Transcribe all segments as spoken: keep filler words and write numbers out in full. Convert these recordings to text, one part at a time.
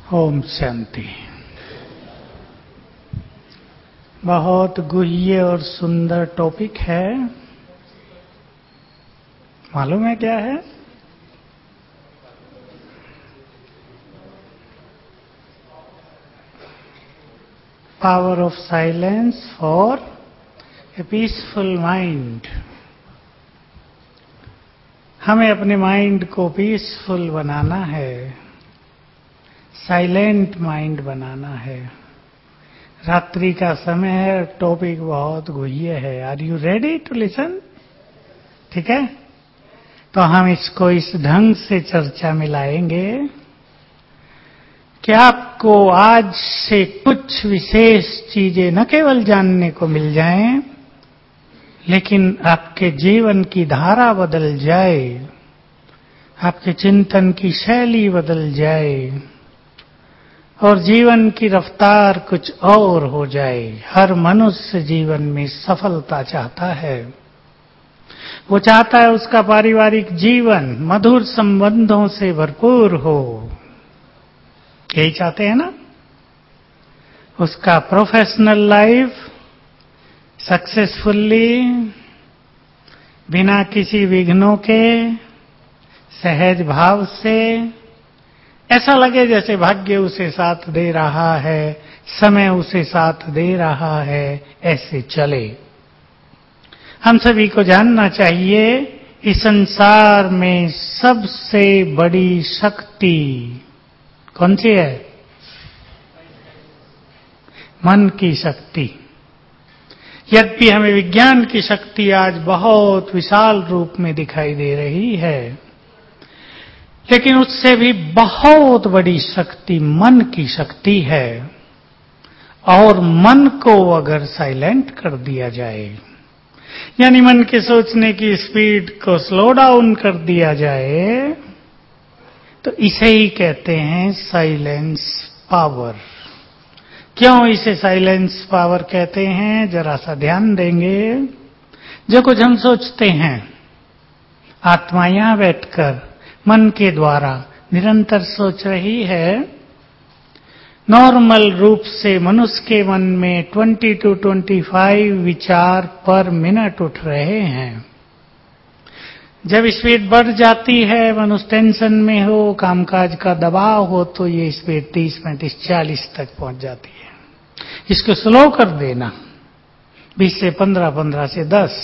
ओम शांति। बहुत गुह्य और सुंदर टॉपिक है। मालूम है क्या है? Power of silence for a peaceful mind. हमें अपने माइंड को पीसफुल बनाना है, साइलेंट माइंड बनाना है। रात्रि का समय है, टॉपिक बहुत गुह्य है। Are you ready to listen? ठीक है, तो हम इसको इस ढंग से चर्चा में लाएंगे कि आपको आज से कुछ विशेष चीजें न केवल जानने को मिल जाएं, लेकिन आपके जीवन की धारा बदल जाए, आपके चिंतन की शैली बदल जाए और जीवन की रफ्तार कुछ और हो जाए। हर मनुष्य जीवन में सफलता चाहता है। वो चाहता है उसका पारिवारिक जीवन मधुर संबंधों से भरपूर हो। यही चाहते हैं ना? उसका प्रोफेशनल लाइफ सक्सेसफुली, बिना किसी विघ्नों के, सहज भाव से, ऐसा लगे जैसे भाग्य उसे साथ दे रहा है, समय उसे साथ दे रहा है, ऐसे चले। हम सभी को जानना चाहिए इस संसार में सबसे बड़ी शक्ति कौन सी है? मन की शक्ति। यद्यपि हमें विज्ञान की शक्ति आज बहुत विशाल रूप में दिखाई दे रही है, लेकिन उससे भी बहुत बड़ी शक्ति मन की शक्ति है। और मन को अगर साइलेंट कर दिया जाए, यानी मन के सोचने की स्पीड को स्लो डाउन कर दिया जाए, तो इसे ही कहते हैं साइलेंस पावर। क्यों इसे साइलेंस पावर कहते हैं? जरा सा ध्यान देंगे। जो कुछ हम सोचते हैं, आत्मा यहां बैठकर मन के द्वारा निरंतर सोच रही है। नॉर्मल रूप से मनुष्य के मन में बीस टू पच्चीस विचार पर मिनट उठ रहे हैं। जब स्पीड बढ़ जाती है, मनुष्य टेंशन में हो, कामकाज का दबाव हो, तो ये स्पीड तीस, पैंतीस, चालीस तक पहुंच जाती है। इसको स्लो कर देना बीस से पंद्रह, पंद्रह से दस,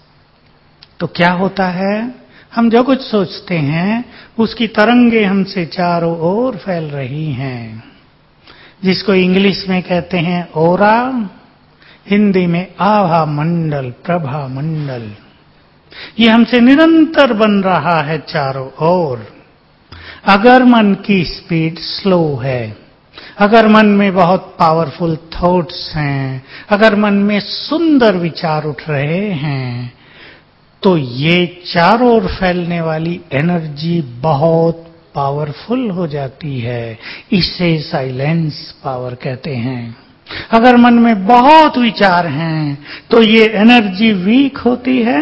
तो क्या होता है? हम जो कुछ सोचते हैं उसकी तरंगे हमसे चारों ओर फैल रही हैं, जिसको इंग्लिश में कहते हैं ओरा, हिंदी में आभा मंडल, प्रभा मंडल। ये हमसे निरंतर बन रहा है चारों ओर। अगर मन की स्पीड स्लो है, अगर मन में बहुत पावरफुल थॉट्स हैं, अगर मन में सुंदर विचार उठ रहे हैं, तो ये चारों ओर फैलने वाली एनर्जी बहुत पावरफुल हो जाती है। इसे साइलेंस पावर कहते हैं। अगर मन में बहुत विचार हैं, तो ये एनर्जी वीक होती है,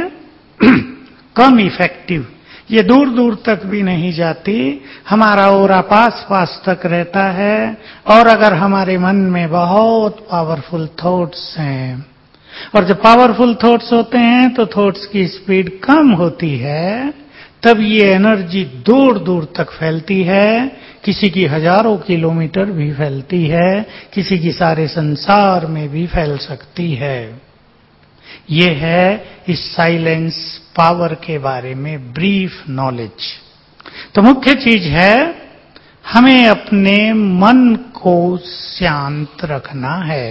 कम इफेक्टिव, ये दूर दूर तक भी नहीं जाती, हमारा ओरा पास पास तक रहता है। और अगर हमारे मन में बहुत पावरफुल थॉट्स हैं, और जब पावरफुल थॉट्स होते हैं तो थॉट्स की स्पीड कम होती है, तब ये एनर्जी दूर दूर तक फैलती है। किसी की हजारों किलोमीटर भी फैलती है, किसी की सारे संसार में भी फैल सकती है। ये है इस साइलेंस पावर के बारे में ब्रीफ नॉलेज। तो मुख्य चीज है हमें अपने मन को शांत रखना है।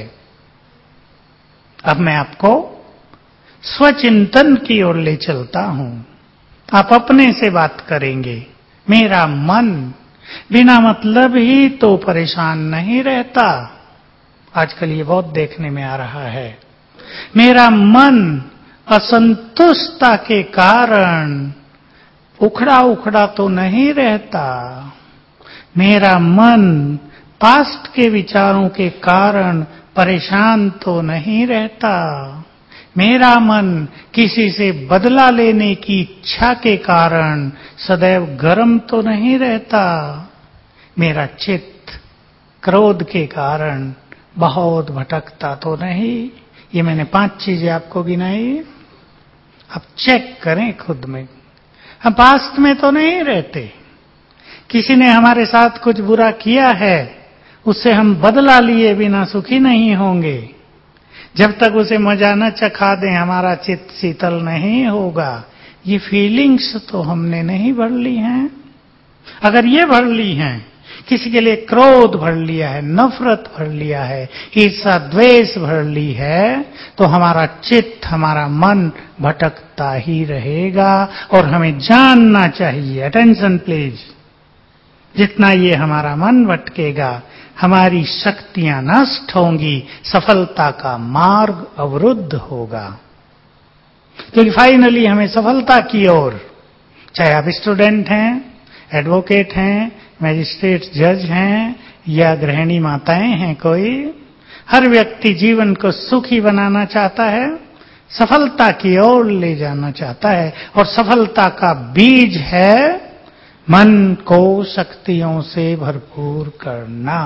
अब मैं आपको स्वचिंतन की ओर ले चलता हूं। आप अपने से बात करेंगे। मेरा मन बिना मतलब ही तो परेशान नहीं रहता। आजकल ये बहुत देखने में आ रहा है। मेरा मन असंतुष्टता के कारण उखड़ा उखड़ा तो नहीं रहता। मेरा मन पास्ट के विचारों के कारण परेशान तो नहीं रहता। मेरा मन किसी से बदला लेने की इच्छा के कारण सदैव गर्म तो नहीं रहता। मेरा चित्त क्रोध के कारण बहुत भटकता तो नहीं। ये मैंने पांच चीजें आपको गिनाई, अब चेक करें खुद में। हम पास्ट में तो नहीं रहते, किसी ने हमारे साथ कुछ बुरा किया है, उससे हम बदला लिए बिना सुखी नहीं होंगे। जब तक उसे मजा न चखा दें हमारा चित्त शीतल नहीं होगा। ये फीलिंग्स तो हमने नहीं भर ली हैं। अगर ये भर ली हैं, किसी के लिए क्रोध भर लिया है, नफरत भर लिया है, ईर्ष्या द्वेष भर ली है, तो हमारा चित्त, हमारा मन भटकता ही रहेगा। और हमें जानना चाहिए, अटेंशन प्लीज, जितना ये हमारा मन भटकेगा हमारी शक्तियां नष्ट होंगी, सफलता का मार्ग अवरुद्ध होगा। क्योंकि फाइनली हमें सफलता की ओर, चाहे आप स्टूडेंट हैं, एडवोकेट हैं, मैजिस्ट्रेट जज हैं या गृहिणी माताएं हैं, कोई हर व्यक्ति जीवन को सुखी बनाना चाहता है, सफलता की ओर ले जाना चाहता है। और सफलता का बीज है मन को शक्तियों से भरपूर करना।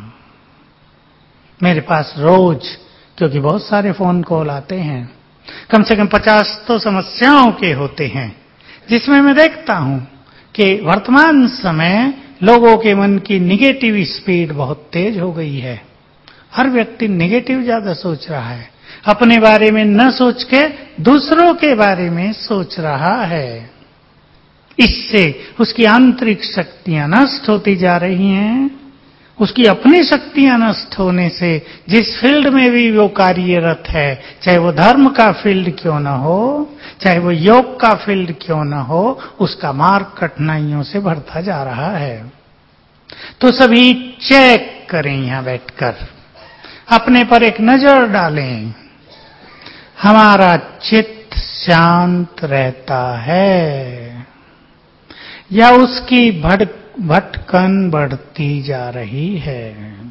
मेरे पास रोज, क्योंकि बहुत सारे फोन कॉल आते हैं, कम से कम पचास तो समस्याओं के होते हैं, जिसमें मैं देखता हूं कि वर्तमान समय लोगों के मन की निगेटिव स्पीड बहुत तेज हो गई है। हर व्यक्ति निगेटिव ज्यादा सोच रहा है, अपने बारे में न सोच के दूसरों के बारे में सोच रहा है। इससे उसकी आंतरिक शक्तियां नष्ट होती जा रही हैं। उसकी अपनी शक्तियां नष्ट होने से जिस फील्ड में भी वो कार्यरत है, चाहे वो धर्म का फील्ड क्यों न हो, चाहे वो योग का फील्ड क्यों न हो, उसका मार्ग कठिनाइयों से भरता जा रहा है। तो सभी चेक करें, यहां बैठकर अपने पर एक नजर डालें। हमारा चित्त शांत रहता है या उसकी भटक भटकन बढ़ती जा रही है?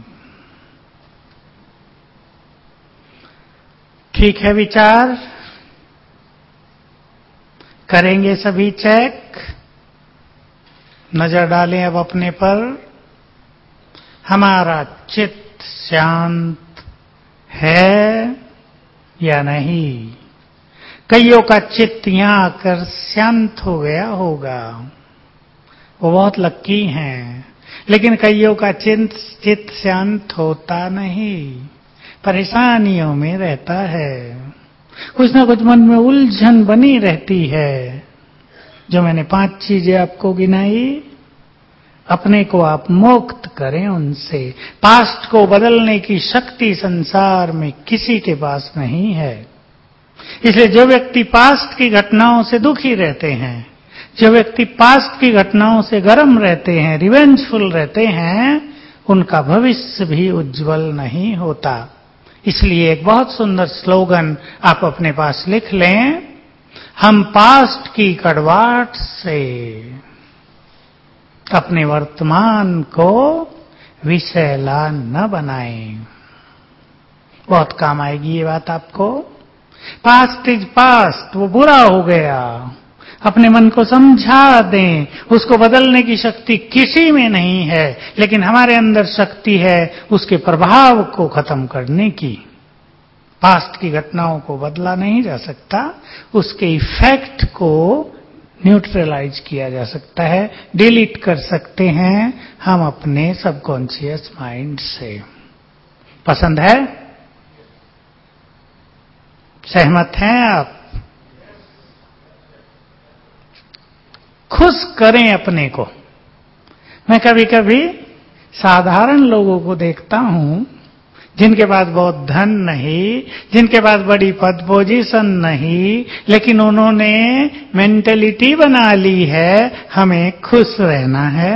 ठीक है, विचार करेंगे सभी चेक। नजर डालें अब अपने पर, हमारा चित्त शांत है या नहीं। कईयों का चित्त यहां आकर शांत हो गया होगा, वो बहुत लक्की हैं। लेकिन कईयों का चित्त चित्त शांत होता नहीं, परेशानियों में रहता है, कुछ ना कुछ मन में उलझन बनी रहती है। जो मैंने पांच चीजें आपको गिनाई, अपने को आप मुक्त करें उनसे। पास्ट को बदलने की शक्ति संसार में किसी के पास नहीं है। इसलिए जो व्यक्ति पास्ट की घटनाओं से दुखी रहते हैं, जो व्यक्ति पास्ट की घटनाओं से गर्म रहते हैं, रिवेंजफुल रहते हैं, उनका भविष्य भी उज्जवल नहीं होता। इसलिए एक बहुत सुंदर स्लोगन आप अपने पास लिख लें, हम पास्ट की कड़वाहट से अपने वर्तमान को विषैला न बनाएं। बहुत काम आएगी ये बात आपको। पास्ट इज पास्ट, वो बुरा हो गया, अपने मन को समझा दें। उसको बदलने की शक्ति किसी में नहीं है, लेकिन हमारे अंदर शक्ति है उसके प्रभाव को खत्म करने की। पास्ट की घटनाओं को बदला नहीं जा सकता, उसके इफेक्ट को न्यूट्रलाइज किया जा सकता है, डिलीट कर सकते हैं हम अपने सबकॉन्शियस माइंड से। पसंद है? सहमत हैं आप? खुश करें अपने को। मैं कभी कभी साधारण लोगों को देखता हूं, जिनके पास बहुत धन नहीं, जिनके पास बड़ी पद पोजीशन नहीं, लेकिन उन्होंने मेंटेलिटी बना ली है हमें खुश रहना है।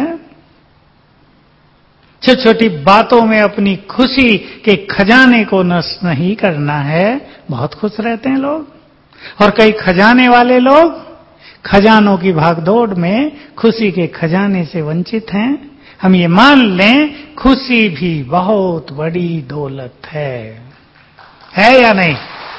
छोटी छोटी बातों में अपनी खुशी के खजाने को नष्ट नहीं करना है, बहुत खुश रहते हैं लोग। और कई खजाने वाले लोग खजानों की भागदौड़ में खुशी के खजाने से वंचित हैं। हम ये मान लें, खुशी भी बहुत बड़ी दौलत है, है या नहीं?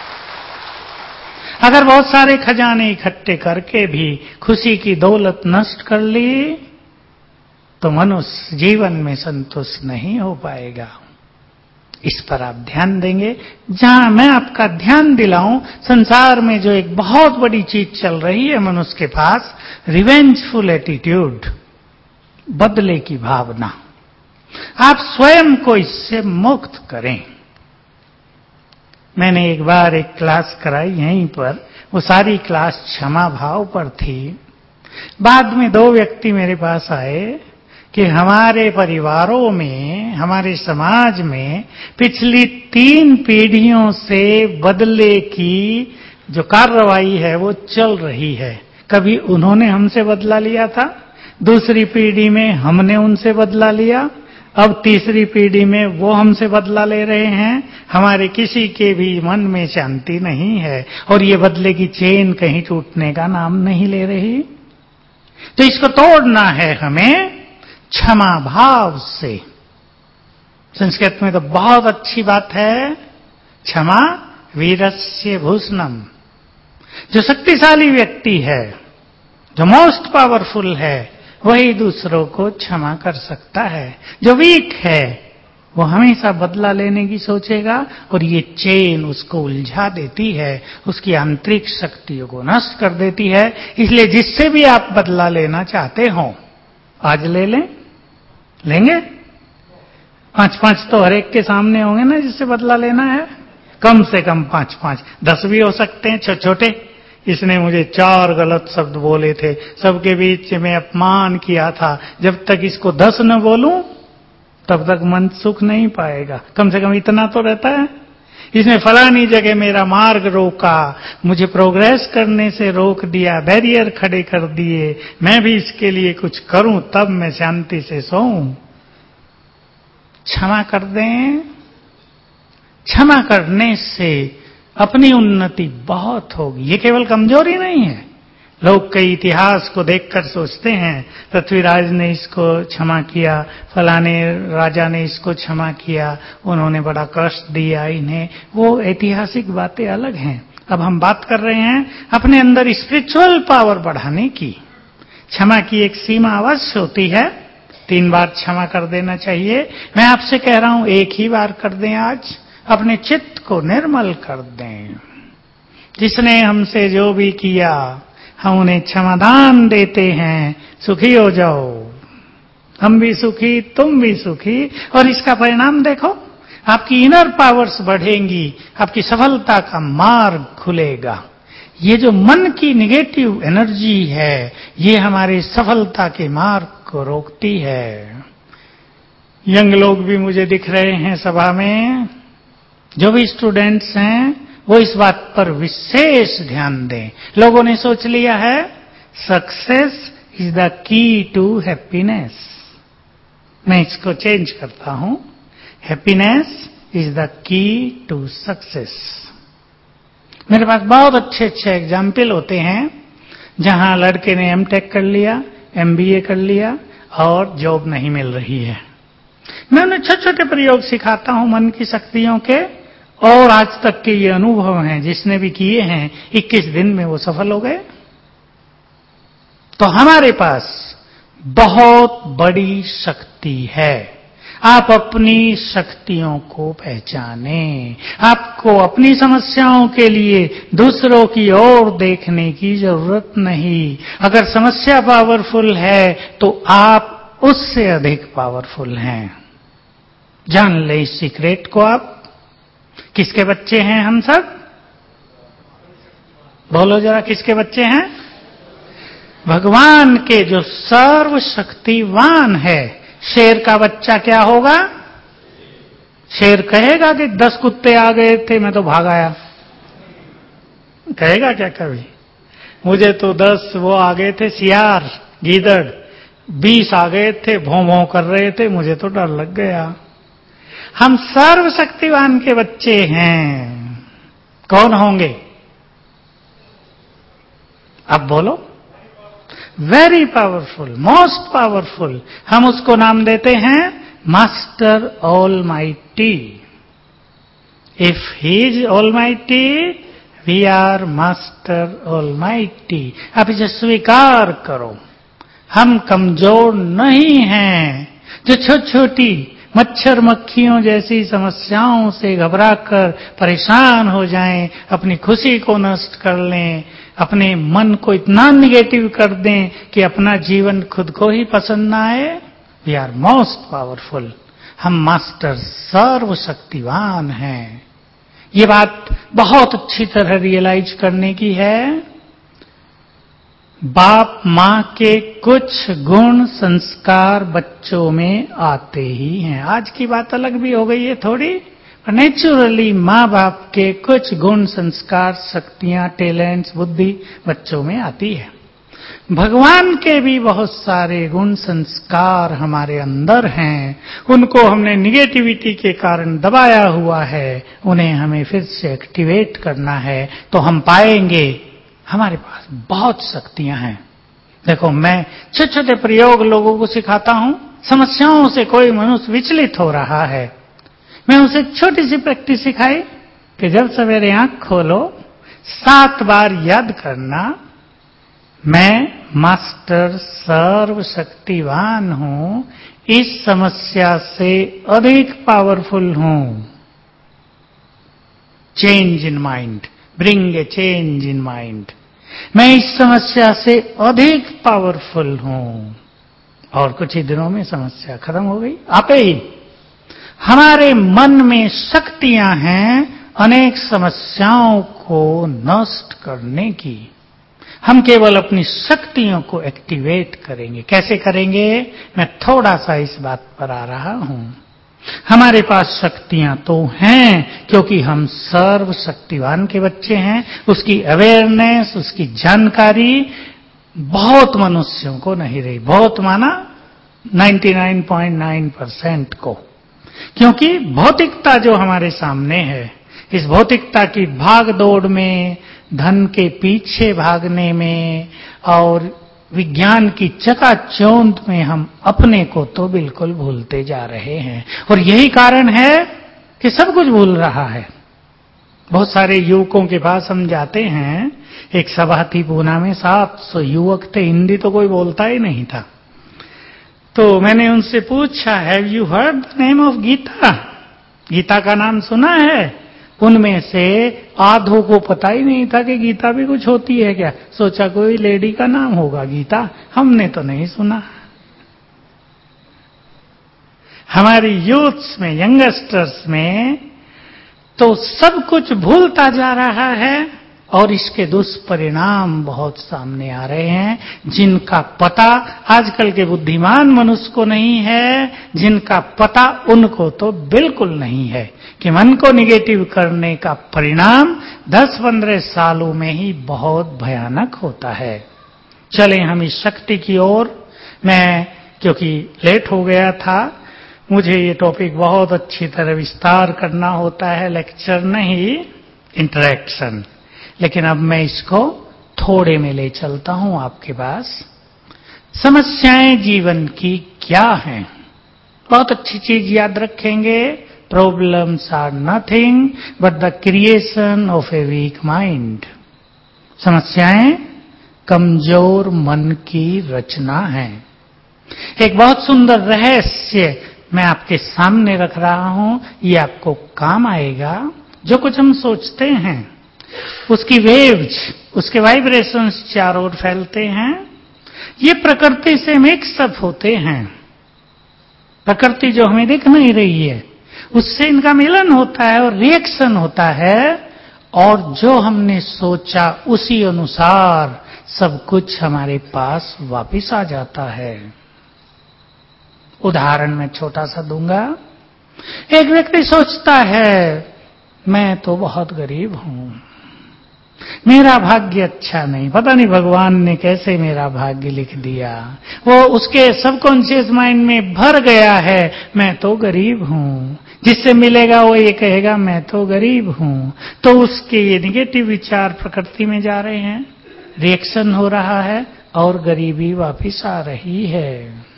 अगर बहुत सारे खजाने इकट्ठे करके भी खुशी की दौलत नष्ट कर ली तो मनुष्य जीवन में संतुष्ट नहीं हो पाएगा। इस पर आप ध्यान देंगे। जहां मैं आपका ध्यान दिलाऊं, संसार में जो एक बहुत बड़ी चीज चल रही है मनुष्य के पास, रिवेंजफुल एटीट्यूड, बदले की भावना। आप स्वयं को इससे मुक्त करें। मैंने एक बार एक क्लास कराई यहीं पर, वो सारी क्लास क्षमा भाव पर थी। बाद में दो व्यक्ति मेरे पास आए कि हमारे परिवारों में, हमारे समाज में पिछली तीन पीढ़ियों से बदले की जो कार्रवाई है वो चल रही है। कभी उन्होंने हमसे बदला लिया था, दूसरी पीढ़ी में हमने उनसे बदला लिया, अब तीसरी पीढ़ी में वो हमसे बदला ले रहे हैं। हमारे किसी के भी मन में शांति नहीं है और ये बदले की चेन कहीं टूटने का नाम नहीं ले रही। तो इसको तोड़ना है हमें क्षमा भाव से। संस्कृत में तो बहुत अच्छी बात है, क्षमा वीरस्य भूषणम। जो शक्तिशाली व्यक्ति है, जो मोस्ट पावरफुल है, वही दूसरों को क्षमा कर सकता है। जो वीक है वो हमेशा बदला लेने की सोचेगा और ये चेन उसको उलझा देती है, उसकी आंतरिक शक्तियों को नष्ट कर देती है। इसलिए जिससे भी आप बदला लेना चाहते हो, आज ले लें। लेंगे? पांच पांच तो हर एक के सामने होंगे ना जिससे बदला लेना है। कम से कम पांच पांच, दस भी हो सकते हैं छोटे छोटे। इसने मुझे चार गलत शब्द बोले थे, सबके बीच में अपमान किया था। जब तक इसको दस न बोलूं तब तक मन सुख नहीं पाएगा। कम से कम इतना तो रहता है। इसने फलानी जगह मेरा मार्ग रोका, मुझे प्रोग्रेस करने से रोक दिया, बैरियर खड़े कर दिए, मैं भी इसके लिए कुछ करूं तब मैं शांति से सोऊं। क्षमा कर दें। क्षमा करने से अपनी उन्नति बहुत होगी। ये केवल कमजोरी नहीं है। लोग कई इतिहास को देखकर सोचते हैं पृथ्वीराज ने इसको क्षमा किया, फलाने राजा ने इसको क्षमा किया, उन्होंने बड़ा कष्ट दिया इन्हें। वो ऐतिहासिक बातें अलग हैं। अब हम बात कर रहे हैं अपने अंदर स्पिरिचुअल पावर बढ़ाने की। क्षमा की एक सीमा अवश्य होती है। तीन बार क्षमा कर देना चाहिए। मैं आपसे कह रहा हूं एक ही बार कर दें। आज अपने चित्त को निर्मल कर दें। जिसने हमसे जो भी किया हम उन्हें क्षमादान देते हैं। सुखी हो जाओ, हम भी सुखी, तुम भी सुखी। और इसका परिणाम देखो, आपकी इनर पावर्स बढ़ेंगी, आपकी सफलता का मार्ग खुलेगा। ये जो मन की नेगेटिव एनर्जी है, ये हमारी सफलता के मार्ग को रोकती है। यंग लोग भी मुझे दिख रहे हैं सभा में, जो भी स्टूडेंट्स हैं वो इस बात पर विशेष ध्यान दें। लोगों ने सोच लिया है success is the key to happiness. मैं इसको चेंज करता हूं, happiness is the key to success. मेरे पास बहुत अच्छे अच्छे एग्जाम्पल होते हैं जहां लड़के ने एम टेक कर लिया, एम बी ए कर लिया और जॉब नहीं मिल रही है। मैं उन्हें छोटे छोटे प्रयोग सिखाता हूं मन की शक्तियों के, और आज तक के ये अनुभव हैं जिसने भी किए हैं, इक्कीस दिन में वो सफल हो गए। तो हमारे पास बहुत बड़ी शक्ति है। आप अपनी शक्तियों को पहचानें। आपको अपनी समस्याओं के लिए दूसरों की ओर देखने की जरूरत नहीं। अगर समस्या पावरफुल है तो आप उससे अधिक पावरफुल हैं। जान ले इस सीक्रेट को आप। किसके बच्चे हैं हम सब? बोलो जरा, किसके बच्चे हैं? भगवान के, जो सर्वशक्तिवान है। शेर का बच्चा क्या होगा? शेर कहेगा कि दस कुत्ते आ गए थे मैं तो भाग आया? कहेगा क्या कभी? मुझे तो दस वो आ गए थे सियार, गीदड़, बीस आ गए थे, भौं भौं कर रहे थे, मुझे तो डर लग गया। हम सर्वशक्तिवान के बच्चे हैं। कौन होंगे? अब बोलो। Very powerful, most powerful. हम उसको नाम देते हैं master almighty. If he is almighty, we are master almighty. आप इसे स्वीकार करो। हम कमजोर नहीं हैं। जो छोटी छोटी मच्छर मक्खियों जैसी समस्याओं से घबराकर परेशान हो जाएं, अपनी खुशी को नष्ट कर लें, अपने मन को इतना निगेटिव कर दें कि अपना जीवन खुद को ही पसंद ना आए। We are most powerful. हम मास्टर सर्वशक्तिवान हैं। ये बात बहुत अच्छी तरह रियलाइज करने की है। बाप मां के कुछ गुण संस्कार बच्चों में आते ही हैं। आज की बात अलग भी हो गई है थोड़ी, पर नेचुरली मां बाप के कुछ गुण संस्कार शक्तियां टैलेंट्स बुद्धि बच्चों में आती है। भगवान के भी बहुत सारे गुण संस्कार हमारे अंदर हैं, उनको हमने निगेटिविटी के कारण दबाया हुआ है, उन्हें हमें फिर से एक्टिवेट करना है। तो हम पाएंगे हमारे पास बहुत शक्तियां हैं। देखो, मैं छोटे छोटे प्रयोग लोगों को सिखाता हूं। समस्याओं से कोई मनुष्य विचलित हो रहा है, मैं उसे छोटी सी प्रैक्टिस सिखाई कि जब सवेरे आंख खोलो सात बार याद करना, मैं मास्टर सर्वशक्तिवान हूं, इस समस्या से अधिक पावरफुल हूं। Change in mind, bring a change in mind. मैं इस समस्या से अधिक पावरफुल हूं। और कुछ ही दिनों में समस्या खत्म हो गई आपे ही। हमारे मन में शक्तियां हैं अनेक समस्याओं को नष्ट करने की। हम केवल अपनी शक्तियों को एक्टिवेट करेंगे। कैसे करेंगे, मैं थोड़ा सा इस बात पर आ रहा हूं। हमारे पास शक्तियां तो हैं क्योंकि हम सर्वशक्तिवान के बच्चे हैं। उसकी अवेयरनेस, उसकी जानकारी बहुत मनुष्यों को नहीं रही। बहुत माना निन्यानवे पॉइंट नौ परसेंट को। क्योंकि भौतिकता जो हमारे सामने है, इस भौतिकता की भाग दौड़ में, धन के पीछे भागने में और विज्ञान की चकाचौंध में हम अपने को तो बिल्कुल भूलते जा रहे हैं। और यही कारण है कि सब कुछ भूल रहा है। बहुत सारे युवकों के पास हम जाते हैं। एक सभा थी पूना में, सात सौ युवक थे, हिंदी तो कोई बोलता ही नहीं था। तो मैंने उनसे पूछा, have you heard the name of Gita? Gita का नाम सुना है? उनमें से आधों को पता ही नहीं था कि गीता भी कुछ होती है क्या। सोचा कोई लेडी का नाम होगा गीता, हमने तो नहीं सुना। हमारी यूथ्स में, यंगस्टर्स में तो सब कुछ भूलता जा रहा है और इसके दुष्परिणाम बहुत सामने आ रहे हैं, जिनका पता आजकल के बुद्धिमान मनुष्य को नहीं है, जिनका पता उनको तो बिल्कुल नहीं है कि मन को निगेटिव करने का परिणाम दस पंद्रह सालों में ही बहुत भयानक होता है। चलें हम इस शक्ति की ओर। मैं क्योंकि लेट हो गया था, मुझे ये टॉपिक बहुत अच्छी तरह विस्तार करना होता है, लेक्चर नहीं, इंटरेक्शन। लेकिन अब मैं इसको थोड़े में ले चलता हूं आपके पास। समस्याएं जीवन की क्या हैं? बहुत अच्छी चीज याद रखेंगे, problems are nothing but the creation of a weak mind. समस्याएं कमजोर मन की रचना है। एक बहुत सुंदर रहस्य मैं आपके सामने रख रहा हूं, ये आपको काम आएगा। जो कुछ हम सोचते हैं उसकी वेव्स, उसके वाइब्रेशंस चारों ओर फैलते हैं। ये प्रकृति से मिक्सअप होते हैं। प्रकृति जो हमें दिख नहीं रही है उससे इनका मिलन होता है और रिएक्शन होता है, और जो हमने सोचा उसी अनुसार सब कुछ हमारे पास वापस आ जाता है। उदाहरण मैं छोटा सा दूंगा। एक व्यक्ति सोचता है मैं तो बहुत गरीब हूं, मेरा भाग्य अच्छा नहीं, पता नहीं भगवान ने कैसे मेरा भाग्य लिख दिया। वो उसके सबकॉन्शियस माइंड में भर गया है, मैं तो गरीब हूं। जिससे मिलेगा वो ये कहेगा मैं तो गरीब हूं। तो उसके ये निगेटिव विचार प्रकृति में जा रहे हैं, रिएक्शन हो रहा है और गरीबी वापिस आ रही है।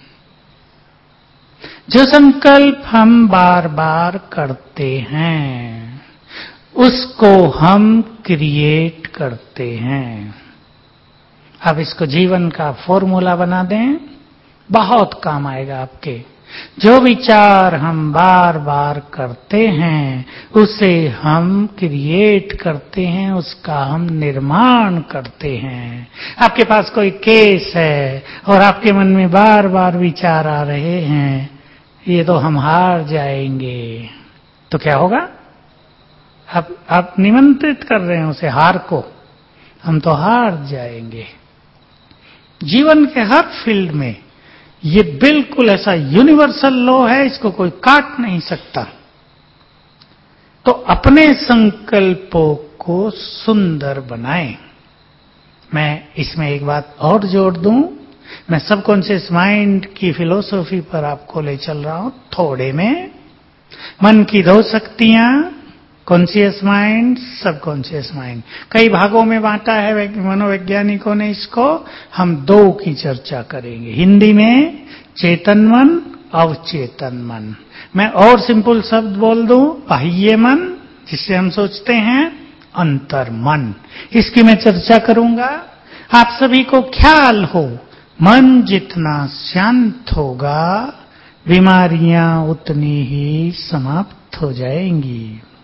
जो संकल्प हम बार बार करते हैं उसको हम क्रिएट करते हैं। आप इसको जीवन का फॉर्मूला बना दें, बहुत काम आएगा आपके। जो विचार हम बार बार करते हैं उसे हम क्रिएट करते हैं, उसका हम निर्माण करते हैं। आपके पास कोई केस है और आपके मन में बार बार विचार आ रहे हैं, ये तो हम हार जाएंगे, तो क्या होगा? आप आप निमंत्रित कर रहे हैं उसे हार को, हम तो हार जाएंगे। जीवन के हर फील्ड में ये बिल्कुल ऐसा यूनिवर्सल लॉ है, इसको कोई काट नहीं सकता। तो अपने संकल्पों को सुंदर बनाएं। मैं इसमें एक बात और जोड़ दूं, मैं सबकॉन्शियस माइंड की फिलॉसफी पर आपको ले चल रहा हूं थोड़े में। मन की दो शक्तियां, कॉन्शियस माइंड, सबकॉन्शियस माइंड, कई भागों में बांटा है मनोवैज्ञानिकों ने इसको। हम दो की चर्चा करेंगे, हिंदी में चेतन मन, अवचेतन मन। मैं और सिंपल शब्द बोल दूं, बाह्य मन जिससे हम सोचते हैं, अंतर मन, इसकी मैं चर्चा करूंगा। आप सभी को ख्याल हो, मन जितना शांत होगा बीमारियां उतनी ही समाप्त हो जाएंगी।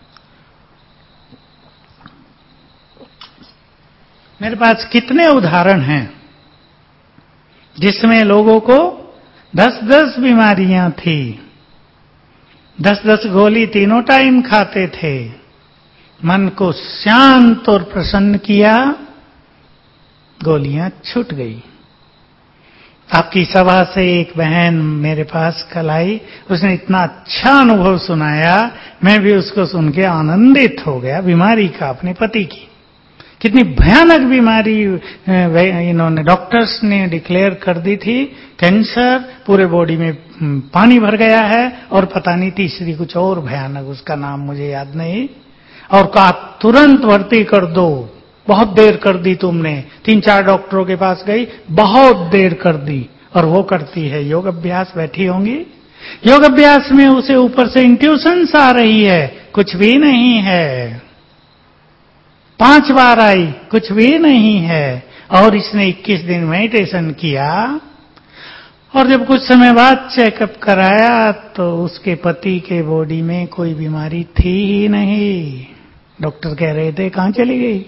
मेरे पास कितने उदाहरण हैं जिसमें लोगों को दस दस बीमारियां थी, दस दस गोली तीनों टाइम खाते थे, मन को शांत और प्रसन्न किया, गोलियां छूट गई। आपकी सभा से एक बहन मेरे पास कल आई, उसने इतना अच्छा अनुभव सुनाया, मैं भी उसको सुन के आनंदित हो गया। बीमारी का, अपने पति की, कितनी भयानक बीमारी इन्होंने, डॉक्टर्स ने डिक्लेयर कर दी थी, कैंसर, पूरे बॉडी में पानी भर गया है, और पता नहीं तीसरी कुछ और भयानक, उसका नाम मुझे याद नहीं, और कहा तुरंत भर्ती कर दो। बहुत देर कर दी तुमने, तीन चार डॉक्टरों के पास गई, बहुत देर कर दी। और वो करती है योग अभ्यास, बैठी होंगी योग अभ्यास में, उसे ऊपर से इंट्यूशंस आ रही है, कुछ भी नहीं है। पांच बार आई, कुछ भी नहीं है। और इसने इक्कीस दिन मेडिटेशन किया, और जब कुछ समय बाद चेकअप कराया तो उसके पति के बॉडी में कोई बीमारी थी ही नहीं। डॉक्टर कह रहे थे कहां चली गई,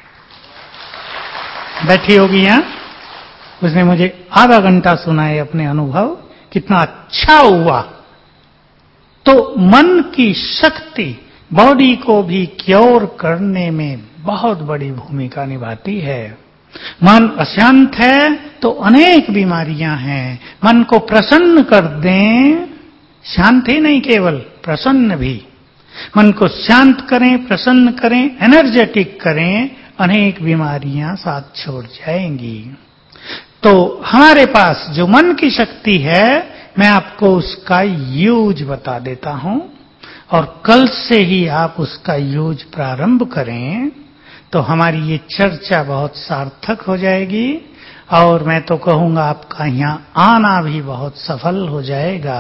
बैठी होगी यहां। उसने मुझे आधा घंटा सुनाए अपने अनुभव, कितना अच्छा हुआ। तो मन की शक्ति बॉडी को भी क्योर करने में बहुत बड़ी भूमिका निभाती है। मन अशांत है तो अनेक बीमारियां हैं। मन को प्रसन्न कर दें, शांत ही नहीं केवल प्रसन्न भी, मन को शांत करें, प्रसन्न करें, एनर्जेटिक करें, अनेक बीमारियां साथ छोड़ जाएंगी। तो हमारे पास जो मन की शक्ति है, मैं आपको उसका यूज बता देता हूं, और कल से ही आप उसका यूज प्रारंभ करें तो हमारी ये चर्चा बहुत सार्थक हो जाएगी, और मैं तो कहूंगा आपका यहां आना भी बहुत सफल हो जाएगा।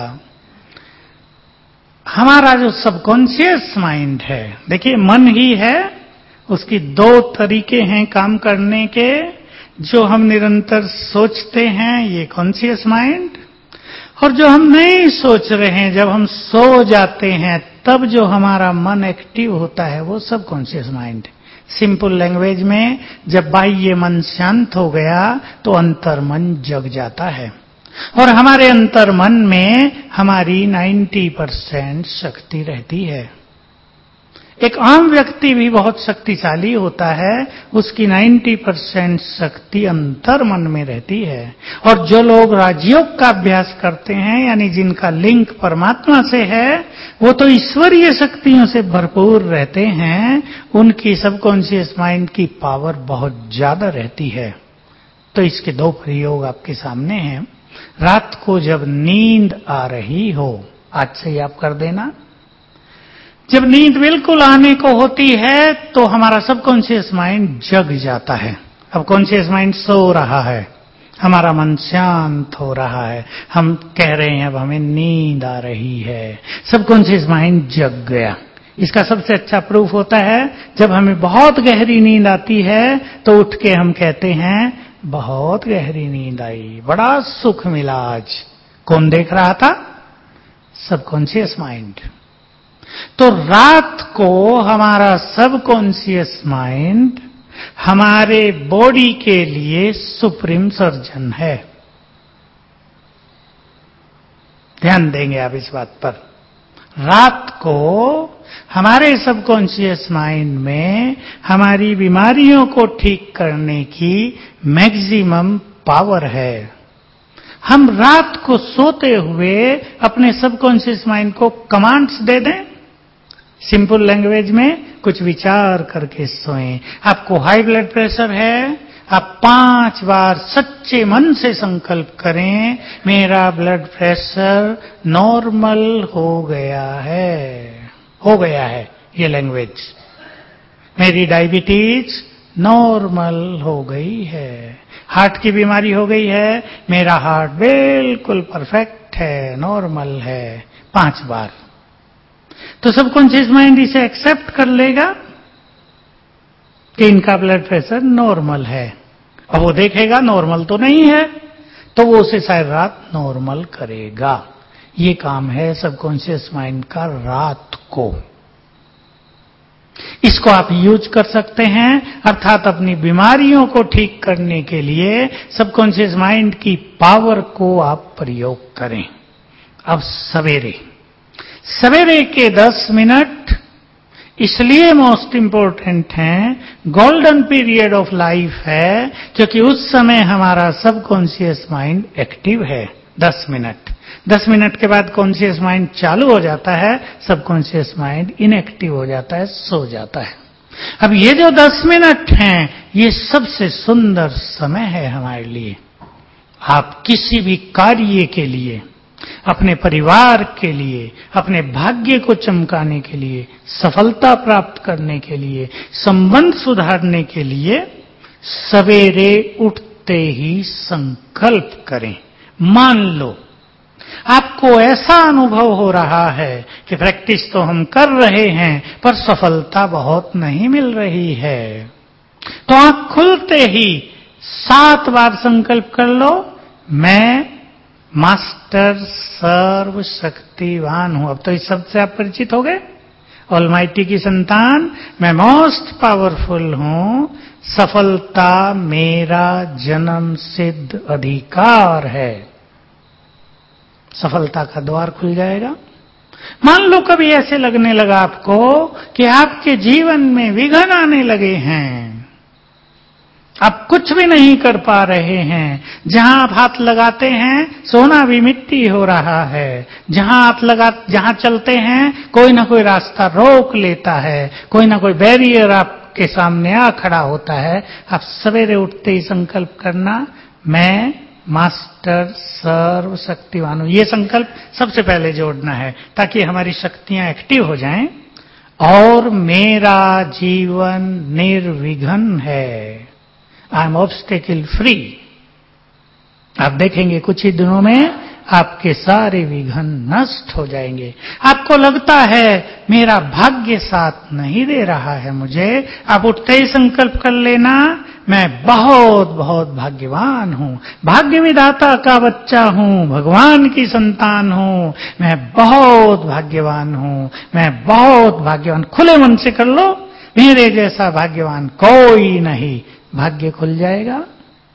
हमारा जो सबकॉन्शियस माइंड है, देखिए मन ही है, उसकी दो तरीके हैं काम करने के। जो हम निरंतर सोचते हैं ये कॉन्शियस माइंड, और जो हम नहीं सोच रहे हैं, जब हम सो जाते हैं तब जो हमारा मन एक्टिव होता है वो सबकॉन्शियस माइंड। सिंपल लैंग्वेज में, जब बाह्य मन शांत हो गया तो अंतर मन जग जाता है, और हमारे अंतर मन में हमारी नब्बे परसेंट शक्ति रहती है। एक आम व्यक्ति भी बहुत शक्तिशाली होता है, उसकी नब्बे परसेंट शक्ति अंतर मन में रहती है। और जो लोग राजयोग का अभ्यास करते हैं, यानी जिनका लिंक परमात्मा से है, वो तो ईश्वरीय शक्तियों से भरपूर रहते हैं, उनकी सबकॉन्शियस माइंड की पावर बहुत ज्यादा रहती है। तो इसके दो प्रयोग आपके सामने हैं। रात को जब नींद आ रही हो, आज से ही आप कर देना, जब नींद बिल्कुल आने को होती है तो हमारा सबकॉन्शियस माइंड जग जाता है। अब कॉन्शियस माइंड सो रहा है, हमारा मन शांत हो रहा है, हम कह रहे हैं अब हमें नींद आ रही है, सबकॉन्शियस माइंड जग गया। इसका सबसे अच्छा प्रूफ होता है जब हमें बहुत गहरी नींद आती है तो उठ के हम कहते हैं बहुत गहरी नींद आई, बड़ा सुख मिला आज। कौन देख रहा था? Subconscious mind. तो रात को हमारा सबकॉन्शियस माइंड हमारे बॉडी के लिए सुप्रीम सर्जन है। ध्यान देंगे आप इस बात पर। रात को हमारे सबकॉन्शियस माइंड में हमारी बीमारियों को ठीक करने की मैक्सिमम पावर है। हम रात को सोते हुए अपने सबकॉन्शियस माइंड को कमांड्स दे दें, सिंपल लैंग्वेज में कुछ विचार करके सोएं। आपको हाई ब्लड प्रेशर है, आप पांच बार सच्चे मन से संकल्प करें, मेरा ब्लड प्रेशर नॉर्मल हो गया है, हो गया है। ये लैंग्वेज, मेरी डायबिटीज नॉर्मल हो गई है, हार्ट की बीमारी हो गई है, मेरा हार्ट बिल्कुल परफेक्ट है, नॉर्मल है। पांच बार तो सबकॉन्शियस माइंड इसे एक्सेप्ट कर लेगा कि इनका ब्लड प्रेशर नॉर्मल है। अब वो देखेगा नॉर्मल तो नहीं है, तो वो उसे शायद रात नॉर्मल करेगा। ये काम है सबकॉन्शियस माइंड का रात को। इसको आप यूज कर सकते हैं, अर्थात अपनी बीमारियों को ठीक करने के लिए सबकॉन्शियस माइंड की पावर को आप प्रयोग करें। अब सवेरे सवेरे के दस मिनट इसलिए मोस्ट इंपॉर्टेंट हैं, गोल्डन पीरियड ऑफ लाइफ है, क्योंकि उस समय हमारा सबकॉन्शियस माइंड एक्टिव है। दस मिनट दस मिनट के बाद कॉन्शियस माइंड चालू हो जाता है, सबकॉन्शियस माइंड इनएक्टिव हो जाता है, सो जाता है। अब ये जो दस मिनट हैं, ये सबसे सुंदर समय है हमारे लिए। आप किसी भी कार्य के लिए, अपने परिवार के लिए, अपने भाग्य को चमकाने के लिए, सफलता प्राप्त करने के लिए, संबंध सुधारने के लिए सवेरे उठते ही संकल्प करें। मान लो आपको ऐसा अनुभव हो रहा है कि प्रैक्टिस तो हम कर रहे हैं पर सफलता बहुत नहीं मिल रही है, तो आंख खुलते ही सात बार संकल्प कर लो, मैं मास्टर सर्वशक्तिवान हूं। अब तो इस शब्द से आप परिचित हो गए। ऑलमाइटी की संतान, मैं मोस्ट पावरफुल हूं, सफलता मेरा जन्म सिद्ध अधिकार है। सफलता का द्वार खुल जाएगा। मान लो कभी ऐसे लगने लगा आपको कि आपके जीवन में विघ्न आने लगे हैं, आप कुछ भी नहीं कर पा रहे हैं, जहां आप हाथ लगाते हैं सोना भी मिट्टी हो रहा है, जहां आप लगा जहां चलते हैं कोई ना कोई रास्ता रोक लेता है, कोई ना कोई बैरियर आपके सामने आ खड़ा होता है। आप सवेरे उठते ही संकल्प करना, मैं मास्टर सर्वशक्तिवान हूं। ये संकल्प सबसे पहले जोड़ना है ताकि हमारी शक्तियां एक्टिव हो जाएं। और मेरा जीवन निर्विघ्न है, आई एम ऑब्स्टेकल फ्री। आप देखेंगे कुछ ही दिनों में आपके सारे विघ्न नष्ट हो जाएंगे। आपको लगता है मेरा भाग्य साथ नहीं दे रहा है मुझे, आप उठते ही संकल्प कर लेना, मैं बहुत बहुत भाग्यवान हूं, भाग्य विधाता का बच्चा हूं, भगवान की संतान हूं, मैं बहुत भाग्यवान हूं, मैं बहुत भाग्यवान। खुले मन से कर लो, मेरे जैसा भाग्यवान कोई नहीं। भाग्य खुल जाएगा।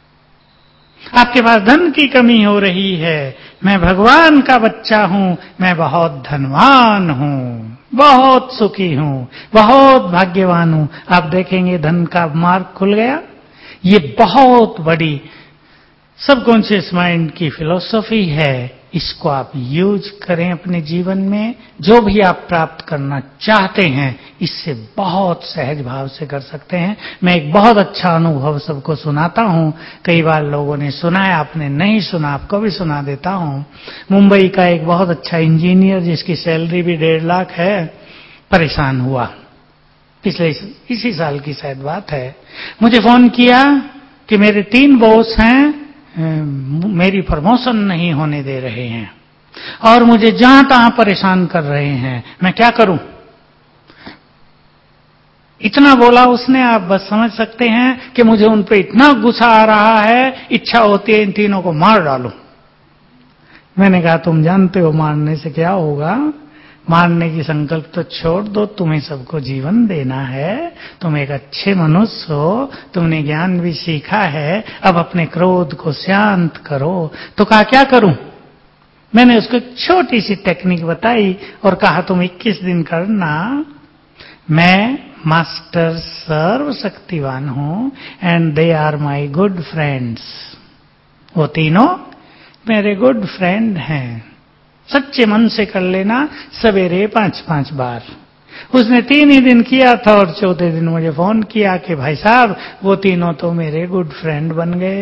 आपके पास धन की कमी हो रही है, मैं भगवान का बच्चा हूं, मैं बहुत धनवान हूं, बहुत सुखी हूं, बहुत भाग्यवान हूं। आप देखेंगे धन का मार्ग खुल गया। ये बहुत बड़ी सबकॉन्शियस माइंड की फिलॉसफी है। इसको आप यूज करें अपने जीवन में। जो भी आप प्राप्त करना चाहते हैं इससे बहुत सहज भाव से कर सकते हैं। मैं एक बहुत अच्छा अनुभव सबको सुनाता हूं। कई बार लोगों ने सुना है, आपने नहीं सुना, आपको भी सुना देता हूं। मुंबई का एक बहुत अच्छा इंजीनियर जिसकी सैलरी भी डेढ़ लाख है, परेशान हुआ। पिछले इसी साल की शायद बात है। मुझे फोन किया कि मेरे तीन बॉस हैं, मेरी प्रमोशन नहीं होने दे रहे हैं और मुझे जहां तहां परेशान कर रहे हैं, मैं क्या करूं। इतना बोला उसने, आप बस समझ सकते हैं कि मुझे उन पे इतना गुस्सा आ रहा है, इच्छा होती है इन तीनों को मार डालूं। मैंने कहा तुम जानते हो मारने से क्या होगा, मारने की संकल्प तो छोड़ दो, तुम्हें सबको जीवन देना है, तुम एक अच्छे मनुष्य हो, तुमने ज्ञान भी सीखा है, अब अपने क्रोध को शांत करो। तो कहा क्या करूं? मैंने उसको एक छोटी सी टेक्निक बताई और कहा तुम इक्कीस दिन करना, मैं मास्टर सर्वशक्तिवान हूं and they are my good friends. वो तीनों मेरे गुड फ्रेंड हैं। सच्चे मन से कर लेना, सवेरे पांच पांच बार। उसने तीन ही दिन किया था और चौथे दिन मुझे फोन किया कि भाई साहब वो तीनों तो मेरे गुड फ्रेंड बन गए।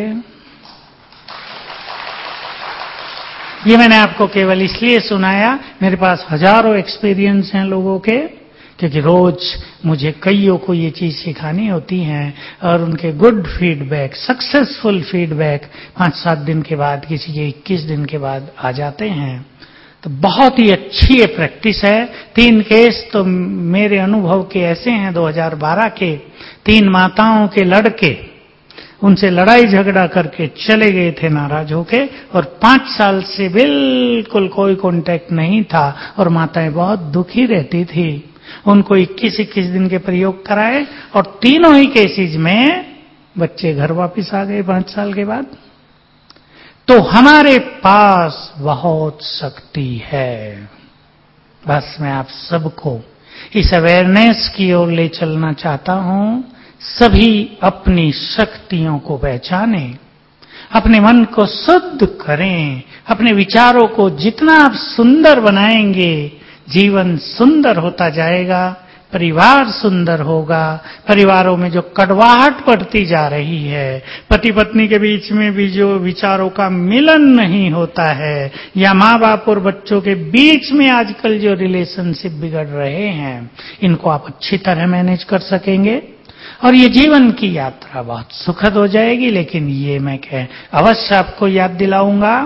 ये मैंने आपको केवल इसलिए सुनाया, मेरे पास हजारों एक्सपीरियंस हैं लोगों के, क्योंकि रोज मुझे कईयों को ये चीज सिखानी होती है और उनके गुड फीडबैक, सक्सेसफुल फीडबैक पांच सात दिन के बाद, किसी के इक्कीस दिन के बाद आ जाते हैं। तो बहुत ही अच्छी ये प्रैक्टिस है। तीन केस तो मेरे अनुभव के ऐसे हैं दो हज़ार बारह के, तीन माताओं के लड़के उनसे लड़ाई झगड़ा करके चले गए थे नाराज होके, और पांच साल से बिल्कुल कोई कांटेक्ट नहीं था और माताएं बहुत दुखी रहती थी। उनको इक्कीस इक्कीस दिन के प्रयोग कराए और तीनों ही केसेज में बच्चे घर वापस आ गए पांच साल के बाद। तो हमारे पास बहुत शक्ति है। बस मैं आप सबको इस अवेयरनेस की ओर ले चलना चाहता हूं। सभी अपनी शक्तियों को पहचानें, अपने मन को शुद्ध करें, अपने विचारों को जितना आप सुंदर बनाएंगे जीवन सुंदर होता जाएगा, परिवार सुंदर होगा। परिवारों में जो कड़वाहट बढ़ती जा रही है, पति पत्नी के बीच में भी जो विचारों का मिलन नहीं होता है, या माँ बाप और बच्चों के बीच में आजकल जो रिलेशनशिप बिगड़ रहे हैं, इनको आप अच्छी तरह मैनेज कर सकेंगे और ये जीवन की यात्रा बहुत सुखद हो जाएगी। लेकिन ये मैं कह अवश्य आपको याद दिलाऊंगा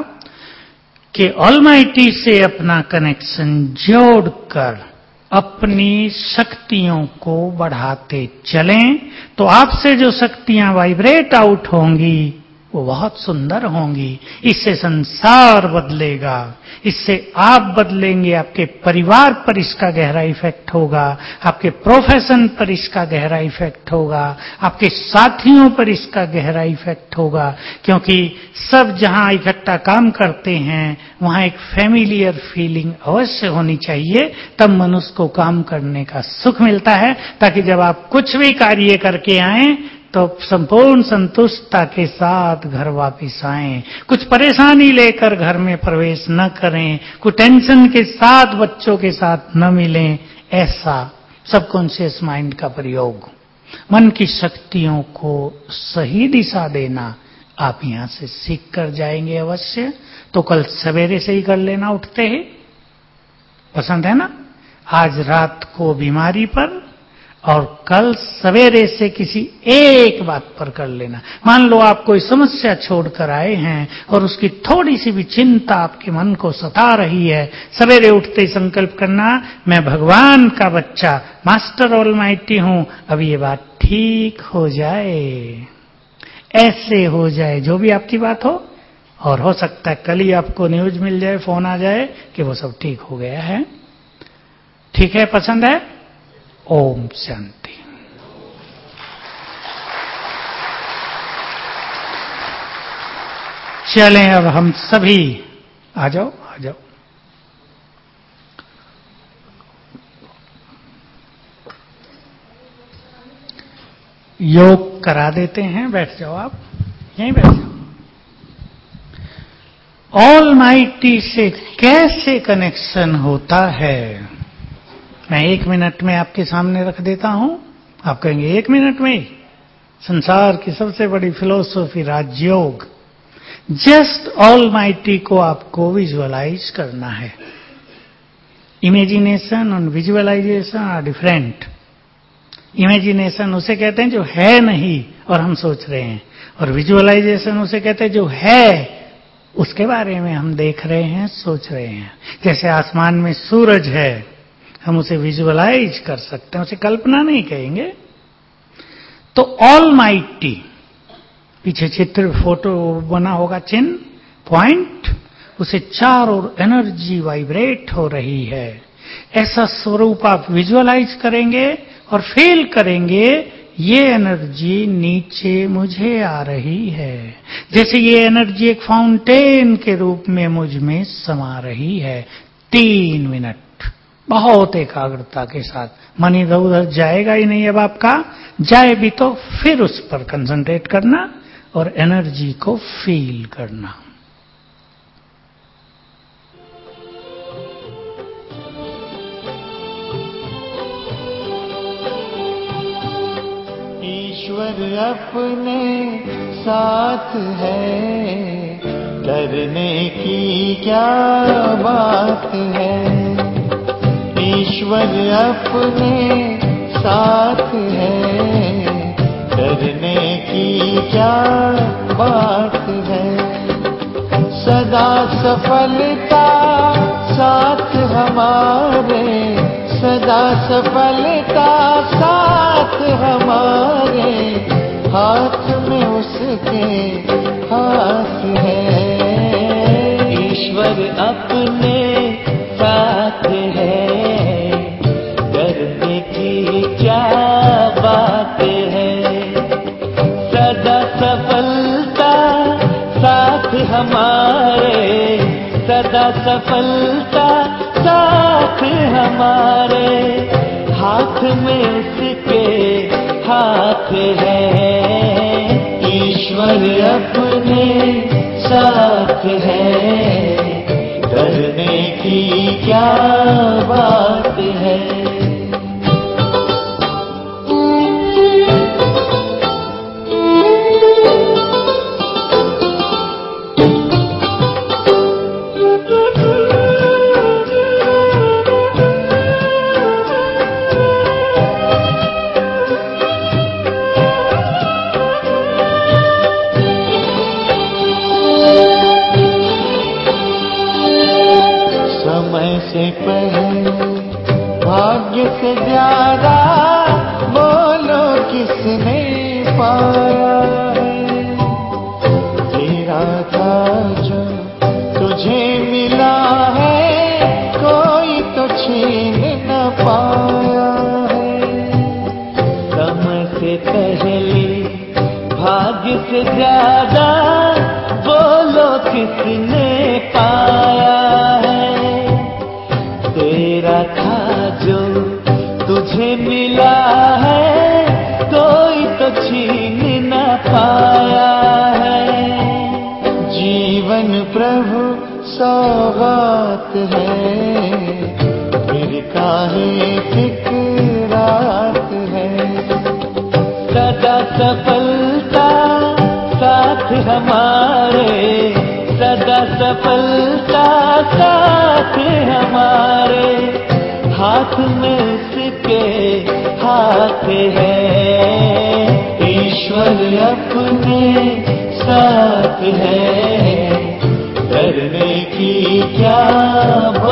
कि ऑलमाइटी से अपना कनेक्शन जोड़कर अपनी शक्तियों को बढ़ाते चलें, तो आपसे जो शक्तियां वाइब्रेट आउट होंगी वो बहुत सुंदर होंगी। इससे संसार बदलेगा, इससे आप बदलेंगे, आपके परिवार पर इसका गहरा इफेक्ट होगा, आपके प्रोफेशन पर इसका गहरा इफेक्ट होगा, आपके साथियों पर इसका गहरा इफेक्ट होगा। क्योंकि सब जहां इकट्ठा काम करते हैं वहां एक फैमिलियर फीलिंग अवश्य होनी चाहिए, तब मनुष्य को काम करने का सुख मिलता है, ताकि जब आप कुछ भी कार्य करके आए तो संपूर्ण संतुष्टता के साथ घर वापिस आएं। कुछ परेशानी लेकर घर में प्रवेश न करें, कुछ टेंशन के साथ बच्चों के साथ न मिलें। ऐसा सबकॉन्शियस माइंड का प्रयोग, मन की शक्तियों को सही दिशा देना आप यहां से सीख कर जाएंगे अवश्य। तो कल सवेरे से ही कर लेना, उठते ही। पसंद है ना? आज रात को बीमारी पर और कल सवेरे से किसी एक बात पर कर लेना। मान लो आप कोई समस्या छोड़कर आए हैं और उसकी थोड़ी सी भी चिंता आपके मन को सता रही है, सवेरे उठते ही संकल्प करना, मैं भगवान का बच्चा मास्टर ऑलमाइटी हूं, अब ये बात ठीक हो जाए, ऐसे हो जाए जो भी आपकी बात हो। और हो सकता है कल ही आपको न्यूज मिल जाए, फोन आ जाए कि वो सब ठीक हो गया है। ठीक है? पसंद है? ओम शांति। चलें अब हम सभी, आ जाओ आ जाओ। योग करा देते हैं, बैठ जाओ, आप यहीं बैठ जाओ। ऑलमाइटी से कैसे कनेक्शन होता है, मैं एक मिनट में आपके सामने रख देता हूं। आप कहेंगे एक मिनट में? संसार की सबसे बड़ी फिलॉसफी राजयोग। जस्ट ऑलमाइटी को आपको विजुअलाइज करना है। इमेजिनेशन और विजुअलाइजेशन आर डिफरेंट। इमेजिनेशन उसे कहते हैं जो है नहीं और हम सोच रहे हैं, और विजुअलाइजेशन उसे कहते हैं जो है उसके बारे में हम देख रहे हैं, सोच रहे हैं। जैसे आसमान में सूरज है, हम उसे विजुअलाइज कर सकते हैं, उसे कल्पना नहीं कहेंगे। तो ऑल माइटी, पीछे चित्र फोटो बना होगा, चिन्ह पॉइंट, उसे चारों एनर्जी वाइब्रेट हो रही है। ऐसा स्वरूप आप विजुअलाइज करेंगे और फील करेंगे, ये एनर्जी नीचे मुझे आ रही है, जैसे ये एनर्जी एक फाउंटेन के रूप में मुझ में समा रही है। तीन मिनट बहुत एकाग्रता के साथ, मन इधर उधर जाएगा ही नहीं। अब आपका जाए भी तो फिर उस पर कंसंट्रेट करना और एनर्जी को फील करना। ईश्वर अपने साथ है, डरने की क्या बात है। ईश्वर अपने साथ है, डरने की क्या बात है। सदा सफलता साथ हमारे, सदा सफलता साथ हमारे, हाथ में उसके हाथ है। ईश्वर अपने साथ है, डरने की क्या बात है। सदा सफलता साथ हमारे, सदा सफलता साथ हमारे, हाथ में उसके हाथ है। ईश्वर अपने साथ है, डरने की क्या बात है। से पहले भाग्य से ज्यादा बोलो किसने पाया है। तेरा था जो तुझे मिला है, कोई तो छीन न पाया है। समय से पहले भाग्य से ज्यादा बोलो किसने पाया है। तेरा था जो तुझे मिला है, कोई तो छीन न पाया है। जीवन प्रभु सौगात है, फिर काहे फिक्रात है। सदा सफलता साथ हमारे, सदा सफलता साथ हमारे, हाथ में उसके हाथ है। ईश्वर अपने साथ है, डरने की क्या